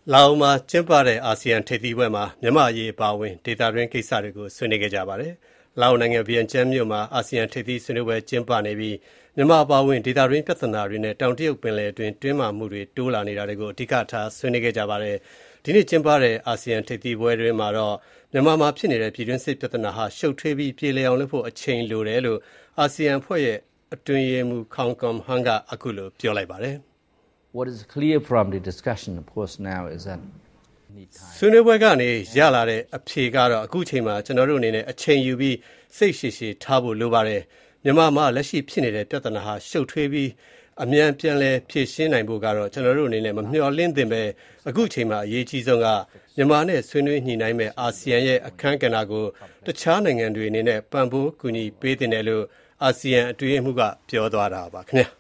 လာအိုမှာကျင်းပတဲ့အာဆီယံထိပ်သီးပွဲမှာမြန်မာ့အရေးအပါအဝင်ဒေသတွင်းကိစ္စတွေကိုဆွေးနွေးခဲ့ကြပါတယ်။လာအိုနိုင်ငံဗီယန်ကျန်းမြို့မှာအာဆီယံထိပ်သီးဆွေးနွေးပွဲကျင်းပနေပြီးမြန်မာအပါအဝင်ဒေသတွင်းပြဿနာတွေနဲ့တောင်တရုတ်ပင်လယ်အတွင်းတင်းမာမှုတွေတိုးလာနေတာတွေကိုအဓိကထားဆွေးနွေးခဲ့ကြပါတယ်။ဒီနေ့ကျင်းပတဲ့အာဆီယံထိပ်သီးပွဲတွင်မှာတော့မြန်မာမှာဖြစ်နေတဲ့ပြည်တွင်းစစ်ပြဿနာဟာရှုပ်ထွေးပြီးပြေလည်အောင်လုပ်ဖို့အချိန်လိုတယ်လို့အာဆီယံအဖွဲ့ရဲ့အတွင်းရေးမှူးခေါင်ကွမ်ဟန်ကအခုလိုပြောလိုက်ပါတယ်။ What is clear from the discussion, of course, now is that ဆွေးနွေးပွဲကနေရလာတဲ့အဖြေကတော့အခုချိန်မှာကျွန်တော်တို့အနေနဲ့အချိန်ယူပြီးစိတ်ရှည်ရှည်ထားဖို့လိုပါတယ်။မြန်မာမှာလက်ရှိဖြစ်နေတဲ့ပြဿနာဟာရှုပ်ထွေးပြီးအမြန်ပြန်လည်ဖြေရှင်းနိုင်ဖို့ကတော့ကျွန်တော်တို့အနေနဲ့မမျှော်လင့်သင့်ပဲအခုချိန်မှာအရေးကြီးဆုံးကမြန်မာနဲ့ဆွေးနွေးညှိနှိုင်းမဲ့အာဆီယံရဲ့အခမ်းကဏ္ဍကိုတခြားနိုင်ငံတွေအနေနဲ့ပံ့ပိုးကူညီပေးတင်တယ်လို့အာဆီယံအတွင်းရေးမှူးကပြောသွားတာပါခင်ဗျာ။